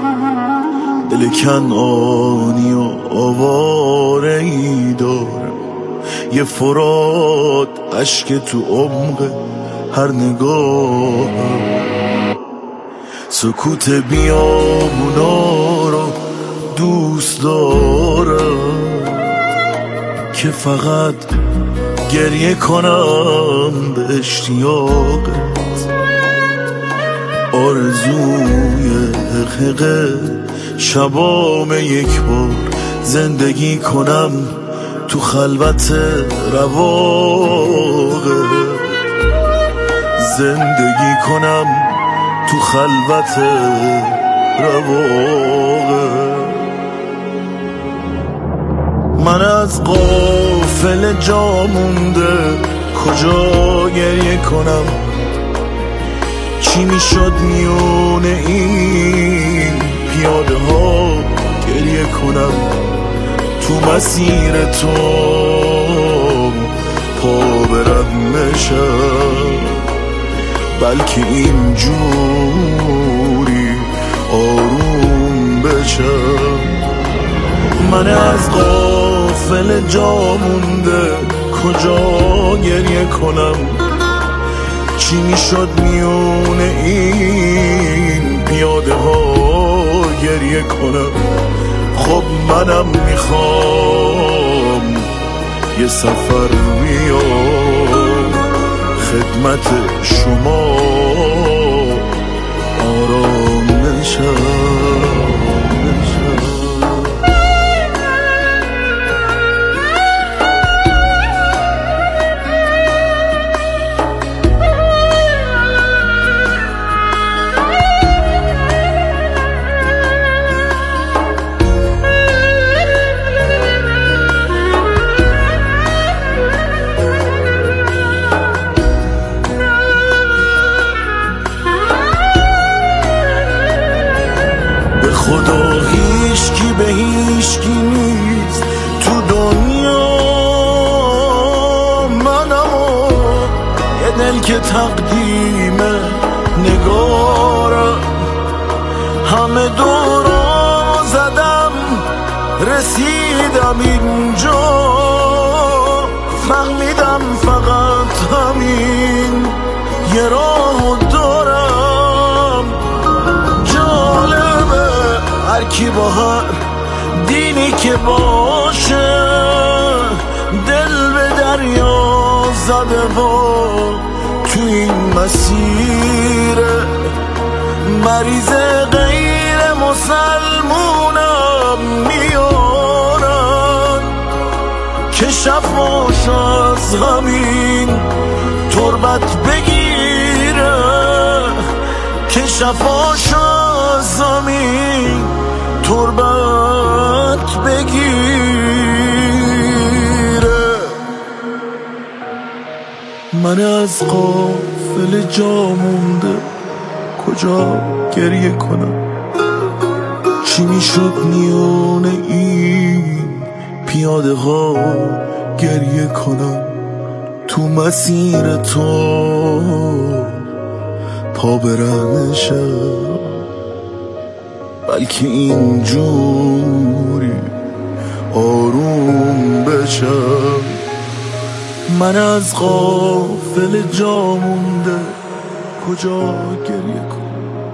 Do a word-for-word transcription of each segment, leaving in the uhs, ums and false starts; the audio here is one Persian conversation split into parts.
دل کنعانی و آواره ای دارم، یه فرات اشک تو عمق هر نگاه، سکوت بیابونا رو دوست دارم که فقط گریه کنم به اشتیاقت، آرزوی حقیقه شبام یک بار زندگی کنم تو خلوت رواقه، زندگی کنم تو خلوت رواقه. من از غافل جا مونده کجا گریه کنم، چی میشد میونه این پیاده ها گریه کنم، تو مسیر تو پا برم نشم، بلکه اینجوری آروم بشم. من از غافل جا مونده کجا گریه کنم، چی میشد میونه این پیاده ها گریه کنم. خب منم میخوام یه سفر بیام خدمت شما آرام نشم. خدا هیچکی به هیچکی نیست تو دنیا، منم یه دل که تقدیم نگارم، همه دورا زدم رسیدم اینجا، فهمیدم فقط همین یه راهو دارم. جالبه هر کی با هر دینی که باشه دل به دریا زده و تو این مسیر مریض غیر مسلمونم میارن که شفاش از همین تربت بگیره، که شفاش از همین تربت بگیره. من از غافل جا مونده کجا گریه کنم، چی میشد میونه این پیاده ها گریه کنم، تو مسیر تو پا برنشم، بلکه اینجوری آروم بشم. من از غافل جا مونده کجا گریه کنم.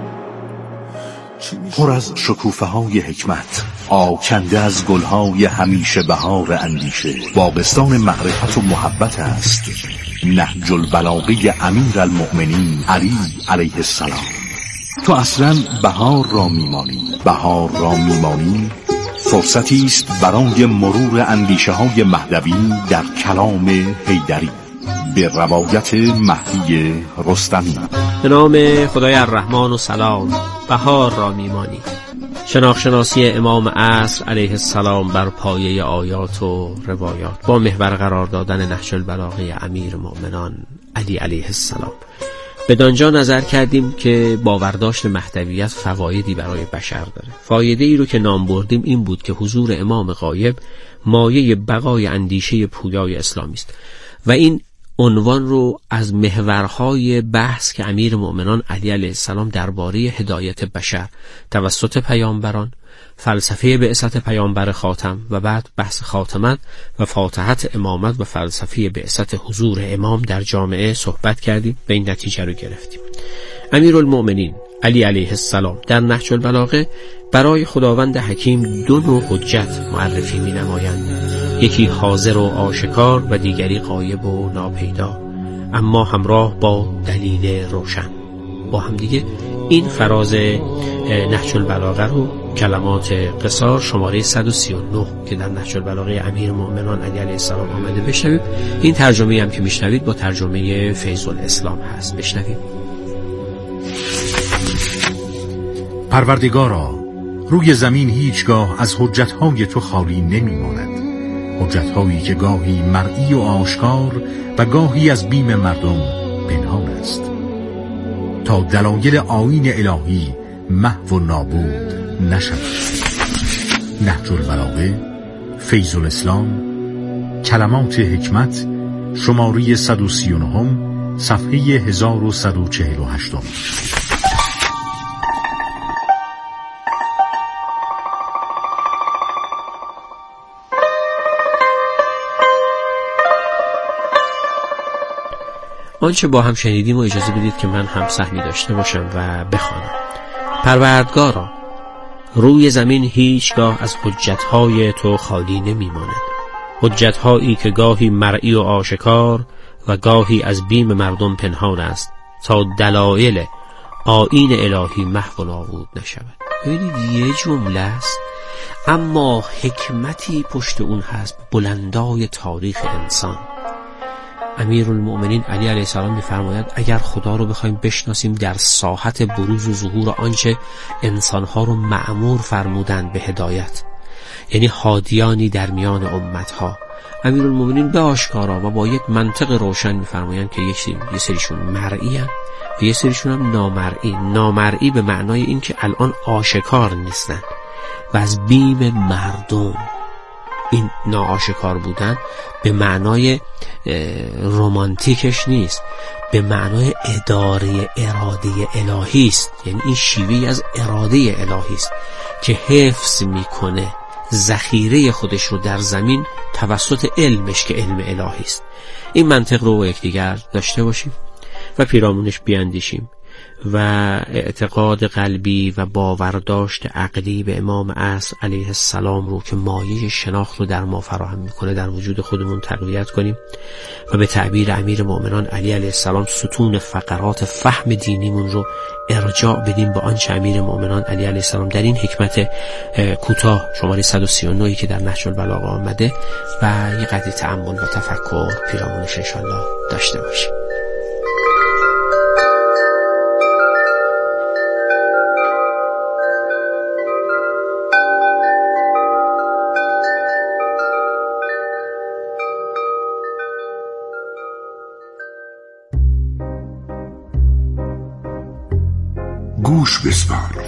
پر از شکوفه های حکمت، آکنده از گلهای همیشه بهار اندیشه، باغستان معرفت و محبت است نهج البلاغه امیر المؤمنین علی علیه السلام. تو اصلا بهار را میمانی، بهار را میمانی فرصتی است برای مرور اندیشه های مهدوی در کلام حیدری به روایت مهدی رستمی. به نام خدای الرحمن و سلام. بهار را میمانی، شناخت-شناسی امام عصر علیه السلام بر پایه آیات و روایات با محور قرار دادن نهج البلاغه امیر مومنان علی علیه السلام. بدانجا نظر کردیم که باورداشت مهدویت فوایدی برای بشر داره. فایده ای رو که نام بردیم این بود که حضور امام غایب مایه بقای اندیشه پویای اسلامی است و این عنوان رو از محورهای بحث که امیر مؤمنان علی علیه السلام درباره هدایت بشر توسط پیامبران، فلسفه بعثت پیامبر خاتم و بعد بحث خاتمت و فاتحت امامت و فلسفه بعثت حضور امام در جامعه صحبت کردیم، به این نتیجه رو گرفتیم. امیرالمؤمنین علی علیه السلام در نهج البلاغه برای خداوند حکیم دو نوع حجت معرفی می نمایند، یکی حاضر و آشکار و دیگری غایب و ناپیدا، اما همراه با دلیل روشن. با هم دیگه این فراز نهج البلاغه رو کلمات قصار شماره صد و سی و نه که در نهج البلاغه امیر مؤمنان علی علیه السلام آمده بشنویم. این ترجمه هم که میشنوید با ترجمه فیض الاسلام هست. بشنویم. پروردگارا، روی زمین هیچگاه از حجتهای تو خالی نمیماند، حجتهایی که گاهی مرئی و آشکار و گاهی از بیم مردم پنهان است، تا دلایل آیین الهی محو و نابود نشود. نهج البلاغه، فیض الاسلام، کلمات حکمت، شماره صد و سی و نه، صفحه هزار و صد و چهل و هشت. آنچه با هم شنیدیم و اجازه بدید که من هم سهمی داشته باشم و بخوانم. پروردگارا، روی زمین هیچگاه از حجتهای تو خالی نمیماند، حجتهایی که گاهی مرئی و آشکار و گاهی از بیم مردم پنهان است، تا دلایل آیین الهی محو و نابود نشود. ببینید یه جمله است اما حکمتی پشت اون هست، بلندای تاریخ انسان. امیرالمؤمنین علی علیه السلام می‌فرماید اگر خدا رو بخوایم بشناسیم در ساحت بروز و ظهور آنچه انسانها رو مأمور فرمودند به هدایت، یعنی هادیانی در میان امتها، امیرالمؤمنین به آشکارا و با یک منطق روشن می‌فرمایند که یه سریشون مرئی هستند و یه سریشون هم نامرئی. نامرئی به معنای این که الان آشکار نیستند و از بیم مردم. این ناآشکار بودن به معنای رمانتیکش نیست، به معنای اداره اراده الهی است. یعنی این شیوهی از اراده الهی است که حفظ میکنه ذخیره خودش رو در زمین توسط علمش که علم الهی است. این منطق رو با یکدیگر داشته باشیم و پیرامونش بیاندیشیم و اعتقاد قلبی و باورداشت عقلی به امام عصر علیه السلام رو که مایه شناخت رو در ما فراهم میکنه در وجود خودمون تقویت کنیم و به تعبیر امیر مؤمنان علی علیه السلام ستون فقرات فهم دینیمون رو ارجاع بدیم به آنچه امیر مؤمنان علی علیه السلام در این حکمت کوتاه شماره صد و سی و نه که در نهج البلاغه آمده و یه قدری تأمل و تفکر پیرامونش انشالله داشته باشیم. گوش بسپار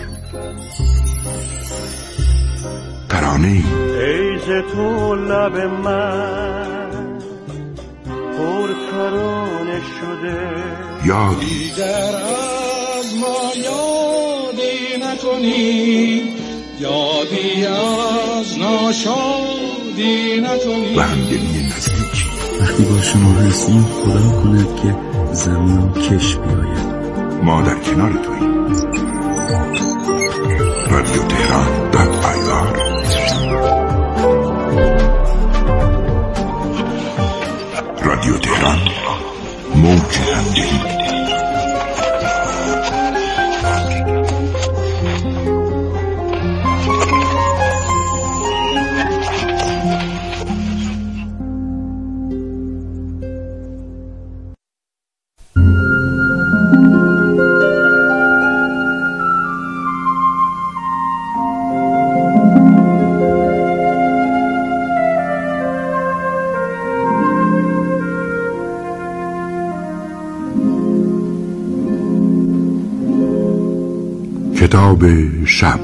ترانه ای ز تو لب من پر ترانه شده، یادی دیگر از ما یادی نکنی، یادی از ناشادی نکنی و همدلی نزدیکی. وقتی با شما هستیم خدا کند که زمین کش بیاید، ما در کنار توییم. رادیو تهران دات آی آر رادیو تهران، موج همدلی. کتاب شب.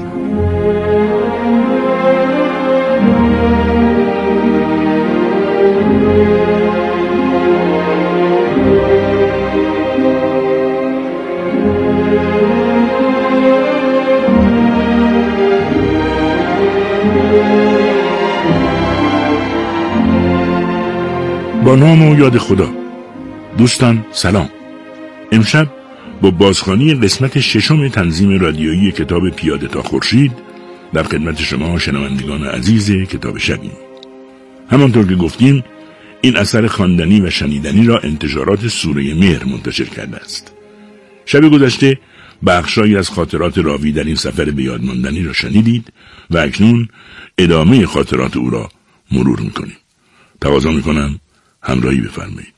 با نام و یاد خدا. دوستان سلام. امشب با بازخوانی قسمت ششم تنظیم رادیویی کتاب پیاده تا خورشید در خدمت شما شنوندگان عزیز کتاب شبیم. همانطور که گفتیم این اثر خواندنی و شنیدنی را انتشارات سوره مهر منتشر کرده است. شب گذشته بخشایی از خاطرات راوی در این سفر به یاد ماندنی را شنیدید و اکنون ادامه خاطرات او را مرور می‌کنیم. تقاضا می‌کنم همراهی بفرمایید.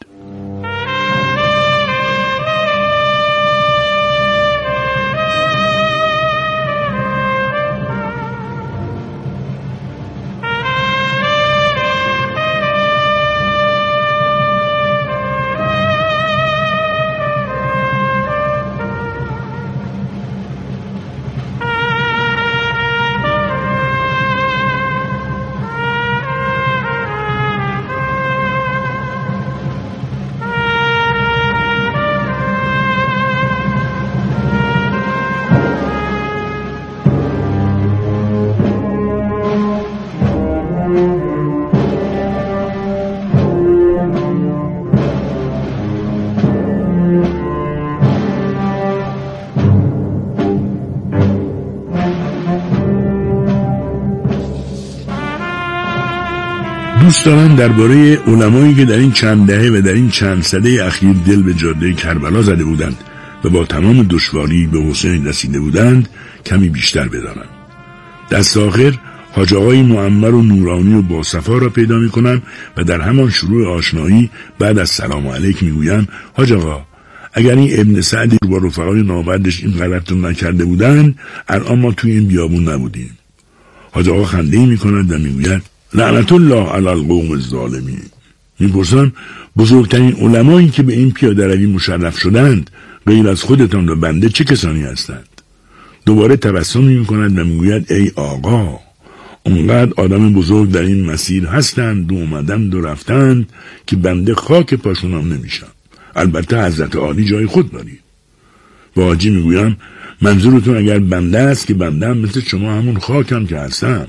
دوست دارم درباره علمایی که در این چند دهه و در این چند سده اخیر دل به جاده کربلا زده بودند و با تمام دشواری به حسین رسیده بودند کمی بیشتر بدانم. دست آخر حاج آقای معمر و نورانی و باصفا را پیدا می کنم و در همان شروع آشنایی بعد از سلام علیک می گویم حاج آقا اگر این ابن سعدی با رفقای ناوردش این غلط رو نکرده بودند الان ما توی این بیابون نبودیم. حاج آقا خنده‌ای می کند و می گوید لعنت الله علی القوم الظالمین. میپرسم بزرگترین علمایی که به این پیاده روی مشرف شدند غیر از خودتان و بنده چه کسانی هستند؟ دوباره تبسم میکند و میگوید ای آقا اونقدر آدم بزرگ در این مسیر هستند و اومدند و رفتند که بنده خاک پاشونم نمیشم. البته حضرت عالی جای خود دارید. با حاجی میگویم منظورتون اگر بنده است که بنده هم مثل شما همون خاکم که هستم.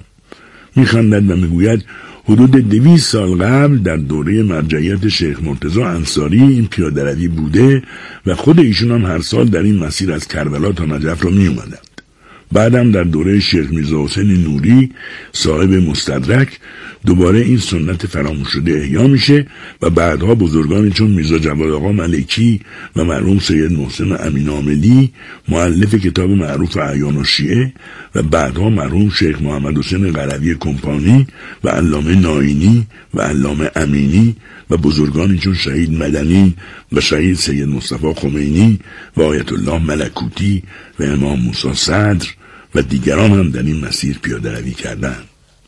میخندد و میگوید حدود دویست سال قبل در دوره مرجعیت شیخ مرتضی انصاری این پیاده روی بوده و خود ایشون هم هر سال در این مسیر از کربلا تا نجف را می اومدند. بعدم در دوره شیخ میرزا حسین نوری صاحب مستدرک دوباره این سنت فراموش شده احیا میشه و بعدها بزرگانی چون میرزا جواد آقا ملکی و مرحوم سید محسن امین عاملی مؤلف کتاب معروف اعیان الشیعه و بعدها مرحوم شیخ محمد حسین قروی کمپانی و علامه ناینی و علامه امینی و بزرگانی چون شهید مدنی و شهید سید مصطفی خمینی و آیت الله ملکوتی و امام موسی صدر و دیگران هم در این مسیر پیاده روی کردند.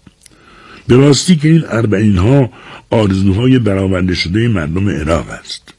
به راستی که این اربعین ها آرزوهای برآورده شده مردم عراق است.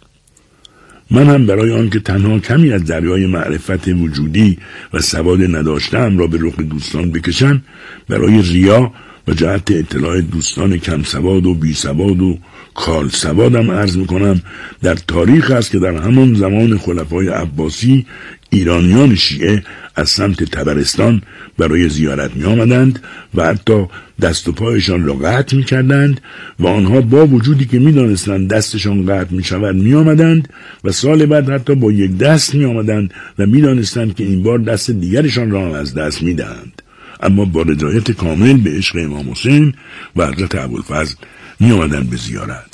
من هم برای آن که تنها کمی از دریای معرفت وجودی و سواد نداشتم را به رخ دوستان بکشم برای ریا و جهت اطلاع دوستان کم سواد و بی سواد و کال سوادم عرض میکنم در تاریخ است که در همان زمان خلفای عباسی ایرانیان شیعه از سمت طبرستان برای زیارت می آمدند و حتی دست و پایشان را قطع می کردند و آنها با وجودی که می دانستند دستشان قطع می شود می آمدند و سال بعد حتی با یک دست می آمدند و می دانستند که این بار دست دیگرشان را از دست می دهند، اما با رضایت کامل به عشق امام حسین و حضرت ابوالفضل می آمدند به زیارت.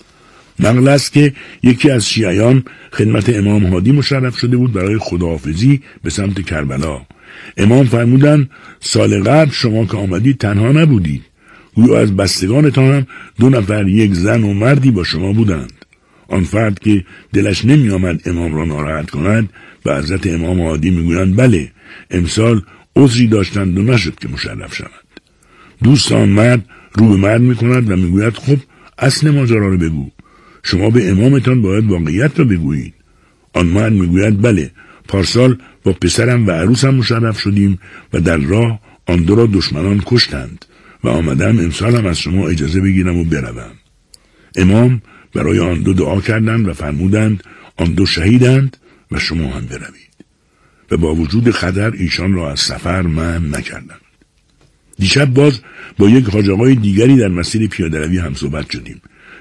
نقل است که یکی از شیعیان خدمت امام هادی مشرف شده بود برای خداحافظی به سمت کربلا. امام فرمودند سال قبل شما که آمدید تنها نبودید، گویا از بستگانتان هم دو نفر یک زن و مردی با شما بودند. آن فرد که دلش نمی آمد امام را ناراحت کند به حضرت امام هادی میگویند بله امسال عذری داشتند و نشد که مشرف شوند. دوست آن مرد رو به مرد میکند و میگوید خب اصل ماجرا را بگو، شما به امامتان باید واقعیت را بگویید. آن مرد میگوید بله پارسال با پسرم و عروسم مشرف شدیم و در راه آن دو را دشمنان کشتند و آمدم امسال هم از شما اجازه بگیرم و بروم. امام برای آن دو دعا کردند و فرمودند آن دو شهیدند و شما هم بروید و با وجود خطر ایشان را از سفر منع نکردند. دیشب باز با یک حاج آقای دیگری در مسیر پیاده روی هم صحبت شدیم.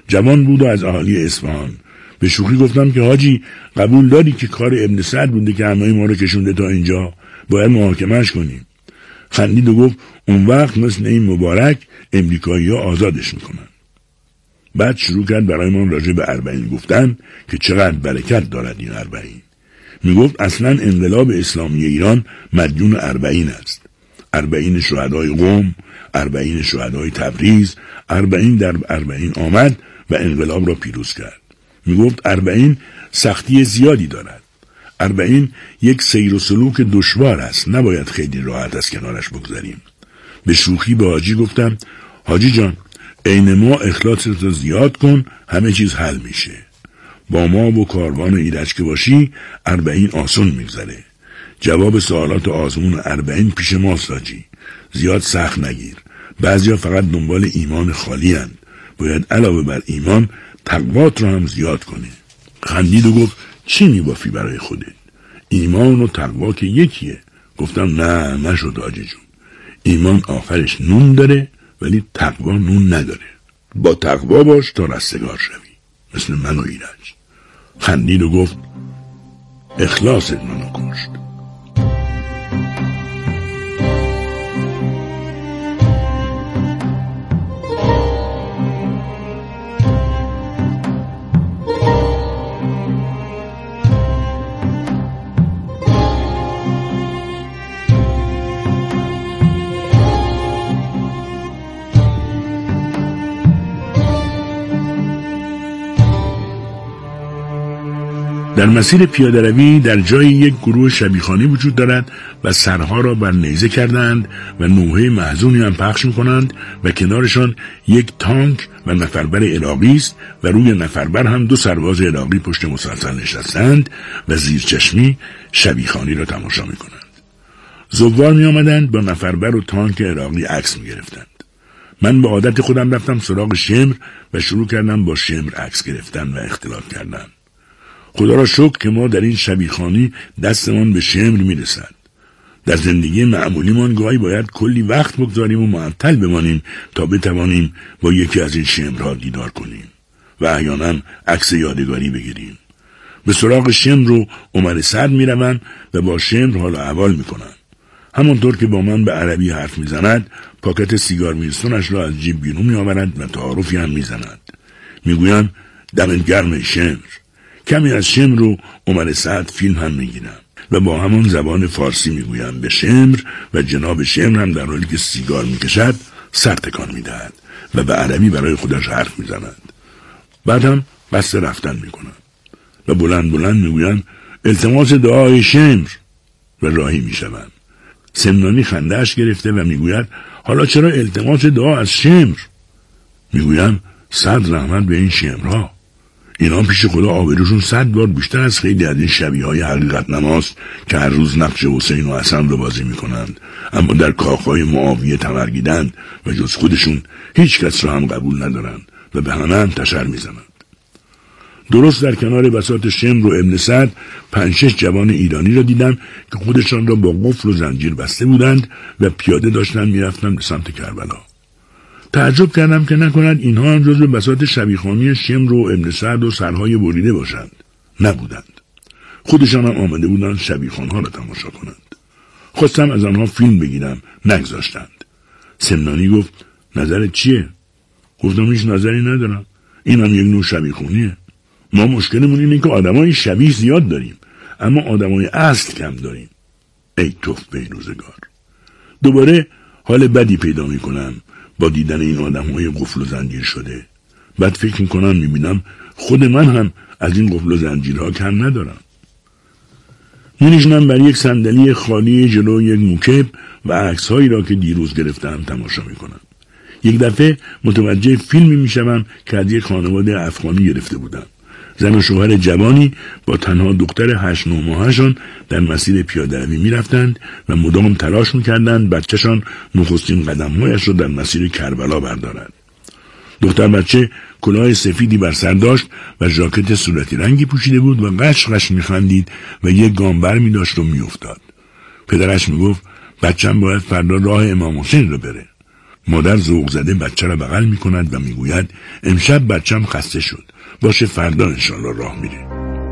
جوان بود و از اهالی اصفهان. به شوخی گفتم که حاجی قبول داری که کار ابن سعد بوده که همه ما رو کشونده تا اینجا، باید محاکمهش کنیم. خندید و گفت اون وقت مثل این مبارک امریکایی ها آزادش میکنن. بعد شروع کرد برای من راجع به اربعین گفتن که چقدر برکت دارد این اربعین. میگفت اصلا انقلاب اسلامی ایران مدیون اربعین است. اربعین شهدای قم، اربعین شهدای تبریز، اربعین در اربعین آمد و انقلاب را پیروز کرد. میگفت اربعین سختی زیادی دارد. اربعین یک سیر و سلوک دشوار است، نباید خیلی راحت از کنارش بگذاریم. به شوخی به حاجی گفتم حاجی جان عین ما اخلاصت رو زیاد کن، همه چیز حل میشه. با ما و کاروان ایرج که باشی اربعین آسون میگذره. جواب سوالات آزمون اربعین پیش ماست حاجی، زیاد سخت نگیر. بعضیا فقط دنبال ایمان خالی هند. باید علاوه بر ایمان تقوات رو هم زیاد کنه. خندید و گفت چی میبافی برای خودت؟ ایمان و تقوا که یکیه. گفتم نه نشد حاجی جون، ایمان آخرش نون داره ولی تقوا نون نداره. با تقوا باش تا رستگار شوی، مثل من و ایرج. خندید و گفت اخلاصت منو کشت. در مسیر پیاده‌روی در جایی یک گروه شبیخانی وجود دارد و سرها را بر نیزه کردند و نوحه محزونی هم پخش می‌کنند و کنارشان یک تانک و نفربر عراقی است و روی نفربر هم دو سرباز عراقی پشت مسلسل نشستند و زیر چشمی شبیخانی را تماشا می‌کنند. زوار می‌آمدند با نفربر و تانک عراقی عکس می‌گرفتند. من به عادت خودم رفتم سراغ شمر و شروع کردم با شمر عکس گرفتن و اختلاط کردن. خدا را شکر که ما در این شبیخانی دستمان به شمر میرسد. در زندگی معمولیمان گاهی باید کلی وقت بگذاریم و معطل بمانیم تا بتوانیم با یکی از این شمرها دیدار کنیم و احیانا عکس یادگاری بگیریم. به سراغ شمر و عمر سعد میروم و با شمر حال احوال میکنم. همانطور که با من به عربی حرف میزند پاکت سیگار ویلسونش را از جیب بیرون میآورد و تعارفی هم میزند. میگویم دمت گرم شمر. کمی از شمر و عمر سعد فیلم هم میگیرم و با همان زبان فارسی میگویم به شمر و جناب شمر هم در حالی که سیگار میکشد سر تکان میدهد و به عربی برای خودش حرف میزند. بعد هم قصد رفتن میکنم و بلند بلند میگویم التماس دعای شمر و راهی میشوم. سمنانی خنده‌اش گرفته و میگوید حالا چرا التماس دعا از شمر؟ میگویم صد رحمت به این شمرها، اینا پیش خدا آبروشون صد بار بیشتر از خیلی از این شبیه های حقیقت نماست که هر روز نقش حسین و حسن رو بازی میکنند اما در کاخهای معاویه تمرگیدند و جز خودشون هیچ کس را هم قبول ندارند و به همه هم تشر میزنند. درست در کنار بساط شمر و ابن سعد پنج شش جوان ایرانی را دیدم که خودشان را با قفل و زنجیر بسته بودند و پیاده داشتند میرفتند به سمت کربلا. تعجب کردم که نکند اینها هم جزو بساط شبیخانی شمر و ابن سعد و سرهای بریده باشند. نبودند. خودشان هم آمده بودند شبیخانها را تماشا کنند. خواستم از آنها فیلم بگیرم، نگذاشتند. سمنانی گفت نظرت چیه؟ گفتم هیچ نظری ندارم، این هم یک نوع شبیخونیه. ما مشکلمون اینه که آدمای شبیه زیاد داریم اما آدمای اصل کم داریم. ای توف به روزگار. دوباره حال بدی پیدا میکنم با دیدن این آدمای قفل و زنجیر شده. بعد فکر میکنم میبینم خود من هم از این قفل و زنجیرها کم ندارم. می‌نشینم بر یک صندلی خالی جلو یک موکب و عکس‌هایی را که دیروز گرفتم تماشا میکنم. یک دفعه متوجه فیلمی میشوم که از یک خانواده افغانی گرفته بودم. زن و شوهر جوانی با تنها دختر هشت نه ماهشان در مسیر پیاده‌روی می‌رفتند و مدام تلاش می‌کردند بچه‌شان نخستین قدم‌هایش را در مسیر کربلا بردارد. دختر بچه کلاه سفیدی بر سر داشت و ژاکت صورتی رنگی پوشیده بود و قش قش می‌خندید و یک گام بر می‌داشت و می‌افتاد. پدرش می‌گفت بچه‌م باید فردا راه امام حسین رو بره. مادر ذوق زده بچه را بغل می کند و می گوید امشب بچم خسته شد، باشه فردا انشالله راه میره.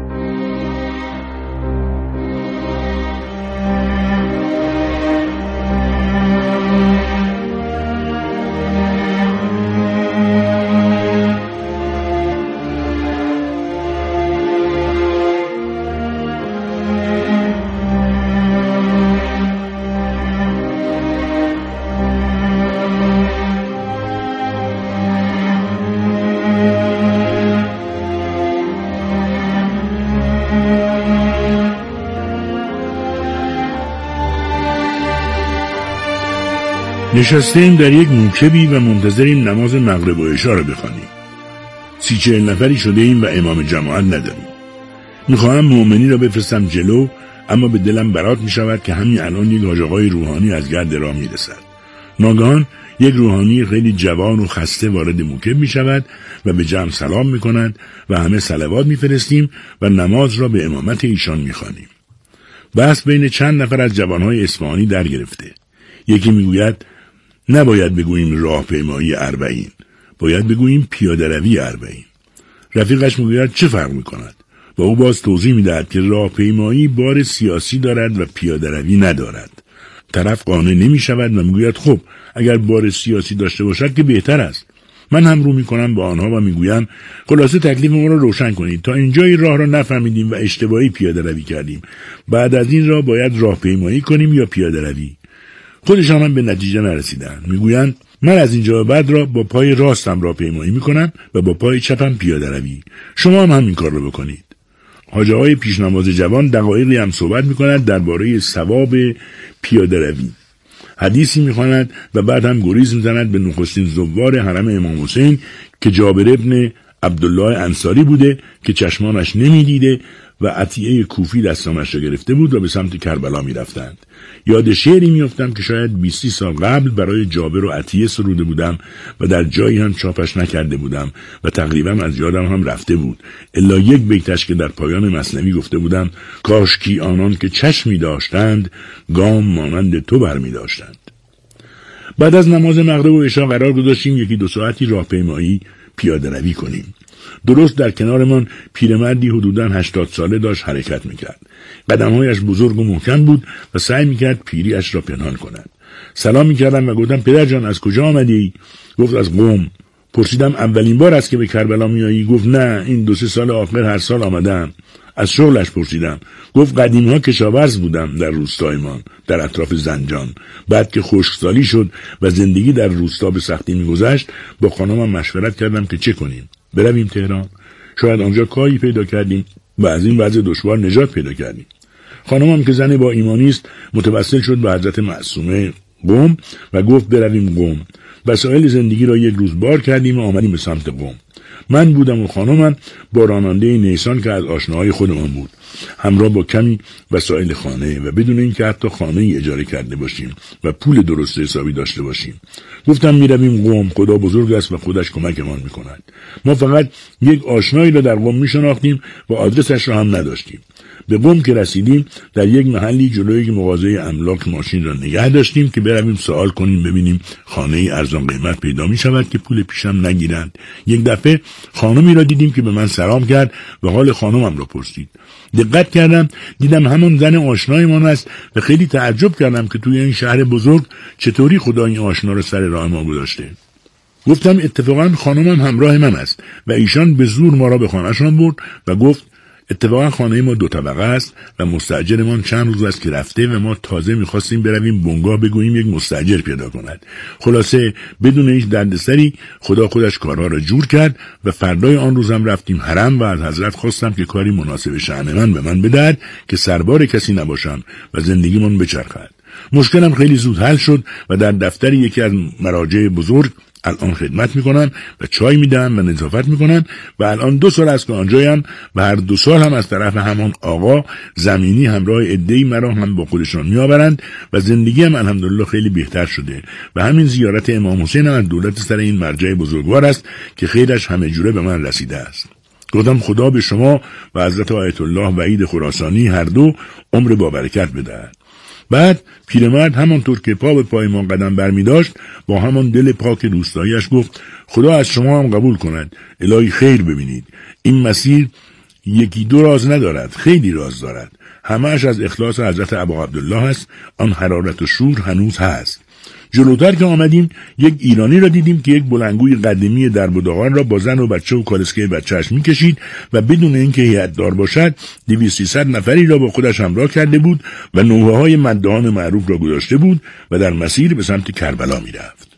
نشستیم در یک موکبی و منتظریم نماز مغرب و عشا را بخوانیم. سی چهل نفری شده ایم و امام جماعت نداریم. میخواهم مؤمنی را بفرستم جلو، اما به دلم برات میشود که همین الان یک حاج آقای روحانی از گرد راه میرسد. ناگهان یک روحانی خیلی جوان و خسته وارد موکب میشود و به جمع سلام میکند و همه صلوات میفرستیم و نماز را به امامت ایشان میخوانیم. بحث بین چند نفر از جوانهای اصفهانی در گرفته. یکی میگوید نباید بگوییم راهپیمایی اربعین، باید بگوییم پیاده روی اربعین. رفیقش میگوید چه فرق میکند؟ و او باز توضیح میدهد که راهپیمایی بار سیاسی دارد و پیاده روی ندارد. طرف قانع نمیشود و میگوید خب اگر بار سیاسی داشته باشد که بهتر است. من هم رو میکنم با آنها و میگویم خلاصه تکلیف ما را روشن کنید. تا اینجای راه را نفهمیدیم و اشتباهی پیاده روی کردیم. بعد از این راه باید راهپیمایی کنیم یا پیاده روی؟ خودشان هم به نتیجه نرسیدن. میگویند من از اینجا بعد را با پای راستم راهپیمایی میکنم و با پای چپم پیاده روی. شما هم همین کار رو بکنید. حاج آقای پیشنماز جوان دقایقی هم صحبت میکند درباره ثواب پیاده روی. حدیثی میخواند و بعد هم گریز میزند به نخستین زوار حرم امام حسین که جابر ابن عبدالله انصاری بوده که چشمانش نمیدیده و عطیه کوفی دستامش را گرفته بود و به سمت کربلا میرفتند. یاد شعری میافتم که شاید بیستی سال قبل برای جابر و عطیه سروده بودم و در جایی هم چاپش نکرده بودم و تقریبا از یادم هم رفته بود، الا یک بیتش که در پایان مثنوی گفته بودم کاشکی آنان که چشمی داشتند گام مانند تو برمی داشتند. بعد از نماز مغرب و عشا قرار گذاشتیم یکی دو ساعتی راهپیمایی پیاده روی کنیم. درست در کنارمان پیرمردی حدوداً هشتاد ساله داشت حرکت میکرد. قدمهایش بزرگ و محکم بود و سعی میکرد پیریش را پنهان کند. سلام میکردم و گفتم پدر جان از کجا آمدی؟ گفت از قم. پرسیدم اولین بار است که به کربلا میایی؟ گفت نه، این دو سه سال آخر هر سال آمدم. از شغلش پرسیدم. گفت قدیمها کشاورز بودم در روستایمان در اطراف زنجان. بعد که خشکسالی شد و زندگی در روستا به سختی میگذشت با خانمم مشورت کردم که چه کنیم؟ برویم تهران؟ شاید آنجا کاری پیدا کردیم و از این وضع دشوار نجات پیدا کردیم. خانمم که زن با ایمانی است متوسل شد به حضرت معصومه قم و گفت برویم قم. وسایل زندگی را یک روز بار کردیم و آمدیم به سمت قم. من بودم و خانمم با راننده نیسان که از آشناهای خودمان بود، همراه با کمی وسایل خانه و بدون اینکه حتی خانه ای اجاره کرده باشیم و پول درست حسابی داشته باشیم. گفتم میرویم قم، خدا بزرگ است و خودش کمکمان میکند. ما فقط یک آشنایی را در قم میشناختیم و آدرسش را هم نداشتیم. به قم که رسیدیم در یک محلی جلوی مغازه املاک ماشین را نگه داشتیم که برویم سوال کنیم ببینیم خانه ارزان قیمت پیدا می شود که پول پیشم نگیرند. یک دفعه خانمی را دیدیم که به من سلام کرد و حال خانمم را پرسید. دقت کردم دیدم همون زن آشنایمان است و خیلی تعجب کردم که توی این شهر بزرگ چطوری خدا این آشنا را سر راه ما گذاشته. گفتم اتفاقا خانمم همراه من است و ایشان به زور ما را به خانه‌شان برد و گفت اتفاقا خانه ما دو طبقه است و مستاجرمان چند روز است که رفته و ما تازه می‌خواستیم برویم بنگاه بگوییم یک مستاجر پیدا کند. خلاصه بدون هیچ دردسری خدا خودش کارها را جور کرد و فردای آن روزم رفتیم حرم و از حضرت خواستم که کاری مناسب شأن من به من بدهد که سربار کسی نباشم و زندگیمون بچرخد. مشکلم خیلی زود حل شد و در دفتر یکی از مراجع بزرگ الان خدمت میکنم و چای میدم و نظافت میکنم و الان دو سال است که آنجایم و هر دو سال هم از طرف همان آقا زمینی همراه عده‌ای مرا هم با خودشان میآورند و زندگی هم الحمدلله خیلی بهتر شده و همین زیارت امام حسین هم از دولت سر این مرجع بزرگوار است که خیرش همه جوره به من رسیده است. گفتم خدا به شما و حضرت آیت الله وحید خراسانی هر دو عمر با برکت بدهد. بعد پیرمرد همانطور که پا به پای ما قدم برمی داشت با همان دل پاک روستایی‌اش گفت خدا از شما هم قبول کند، الهی خیر ببینید. این مسیر یکی دو راز ندارد، خیلی راز دارد. همه‌اش از اخلاص حضرت ابا عبدالله است. آن حرارت و شور هنوز هست. جلوتر که آمدیم یک ایرانی را دیدیم که یک بلندگوی قدیمی دربداغان را با زن و بچه و کالسکه بچه‌اش می‌کشید و بدون اینکه هیئت‌دار باشد دویست سیصد نفری را با خودش همراه کرده بود و نوحه‌های مداحان معروف را گذاشته بود و در مسیر به سمت کربلا می‌رفت.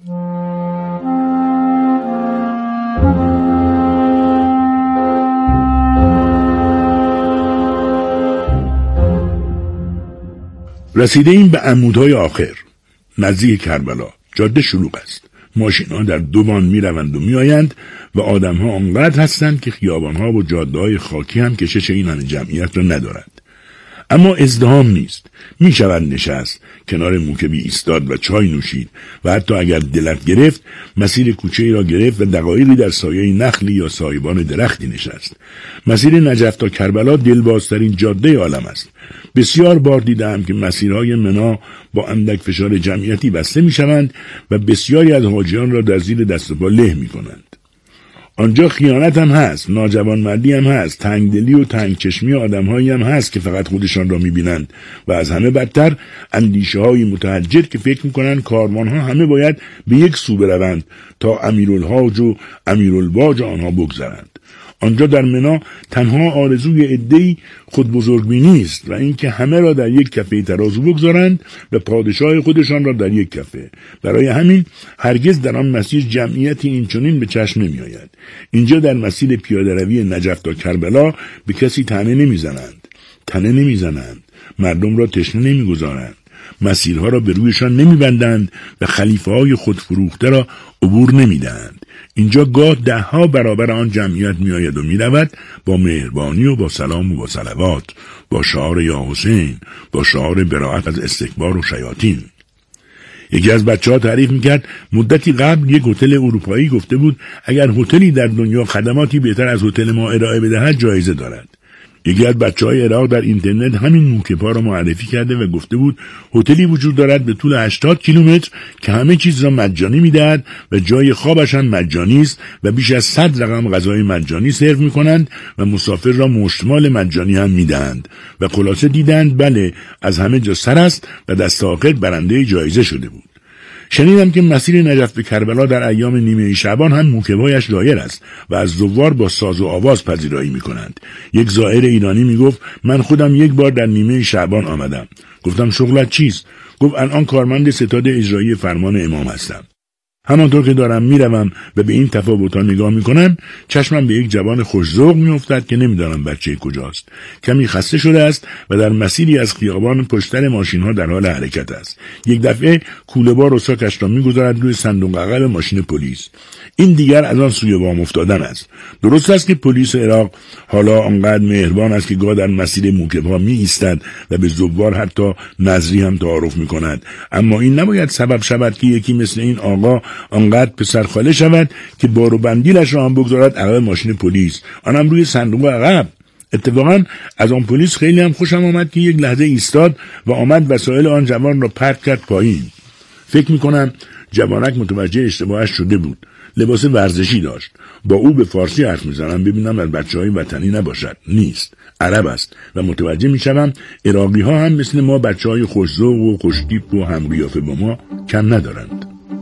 رسیده این به عمودهای آخر نزدیک کربلا. جاده شلوغ است. ماشین‌ها در دو بان می‌روند و می‌آیند و آدم‌ها آنقدر هستند که خیابان‌ها و جاده‌های خاکی هم کشش این همه جمعیت را ندارند. اما ازدحام نیست. می‌شود نشست، کنار موکبی ایستاد و چای نوشید و حتی اگر دلت گرفت مسیر کوچه‌ای را گرفت و دقایقی در سایه نخلی یا سایبان درختی نشست. مسیر نجف تا کربلا دلبازترین جاده عالم است. بسیار بار دیدم که مسیرهای منا با اندک فشار جمعیتی بسته می‌شوند و بسیاری از حاجیان را در زیر دست و پا له می‌کنند. آنجا خیانت هم هست، ناجوانمردی هم هست، تنگدلی و تنگچشمی آدم‌هایی هم هست که فقط خودشان را می‌بینند و از همه بدتر اندیشه‌های متحجر که فکر می‌کنند کاروان‌ها همه باید به یک سو بروند تا امیرالحاج و امیرالباج آنها بگذرند. آنجا در منا تنها آرزوی عده‌ای خود بزرگبینی است و اینکه همه را در یک کفه ترازو بگذارند و پادشاه خودشان را در یک کفه. برای همین هرگز در آن مسیر جمعیتی اینچنین به چشم نمی آید. اینجا در مسیر پیاده روی نجف تا کربلا به کسی تنه نمیزنند. تنه نمیزنند. مردم را تشنه نمیگذارند. مسیرها را به رویشان نمیبندند و خلیفه های خود فروخته را عبور نمیدهند. اینجا گاه ده ها برابر آن جمعیت می آید و می رود با مهربانی و با سلام و با صلوات، با شعار یا حسین، با شعار براءت از استکبار و شیاطین. یکی از بچه ها تعریف می کرد مدتی قبل یک هتل اروپایی گفته بود اگر هتلی در دنیا خدماتی بهتر از هتل ما ارائه بدهد جایزه دارد. یکی از بچه‌های عراق در اینترنت همین موکب‌ها را معرفی کرده و گفته بود هتلی وجود دارد به طول هشتاد کیلومتر که همه چیز را مجانی می‌دهد و جای خوابش هم مجانی است و بیش از صد رقم غذای مجانی سرو می‌کنند و مسافر را مشتمال مجانی هم می‌دهند و خلاصه دیدند بله از همه جا سر است و دست آخر برنده جایزه شده بود. شنیدم که مسیر نجف به کربلا در ایام نیمه شعبان هم موکب‌هایش دایر است و از زوار با ساز و آواز پذیرایی می‌کنند. یک زائر ایرانی میگفت من خودم یک بار در نیمه شعبان آمدم. گفتم شغلت چیست؟ گفت الان کارمند ستاد اجرایی فرمان امام هستم. همانطور که دارم میروم و به این تفاوت‌ها نگاه میکنم چشمم به یک جوان خوش‌ذوق میافتد که نمیدانم بچه کجاست. کمی خسته شده است و در مسیری از خیابان پشتر ماشین‌ها در حال حرکت است. یک دفعه کوله‌بار و ساکش را میگذارد روی صندوق عقب ماشین پلیس. این دیگر از آن سوی وام افتادن است. درست است که پلیس عراق حالا آنقدر مهربان است که گاه در مسیر موکب‌ها می ایستد و به زوار حتی نظری هم تعارف می‌کند، اما این نباید سبب شود که یکی مثل این آقا آنقدر پسرخاله شود که بار و بندیلش را هم بگذارد عقب ماشین پلیس، آنم روی صندوق عقب. اتفاقا از آن پلیس خیلی هم خوشم آمد که یک لحظه ایستاد و آمد وسایل آن جوان را پرت کرد پایین. فکر می‌کنم جوانک متوجه اشتباهش شده بود. لباس ورزشی داشت. با او به فارسی حرف می‌زنم ببینم از بچه‌های وطنی نباشد. نیست. عرب است و متوجه می‌شوم عراقی‌ها هم مثل ما بچه‌های خوش‌ذوق و خوش‌تیپ و همقیافه با ما کم ندارند.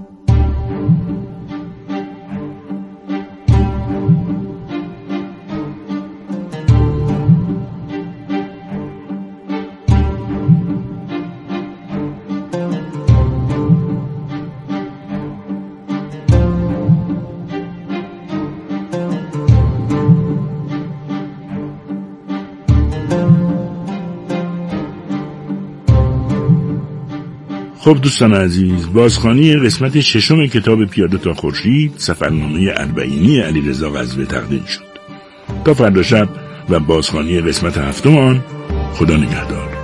خب دوستان عزیز، بازخوانی قسمت ششم کتاب پیاده تا خورشید سفرنامه اربعینی علیرضا قزوی تقدیم شد. تا فردا شب و بازخوانی قسمت هفتم آن، خدا نگهدار.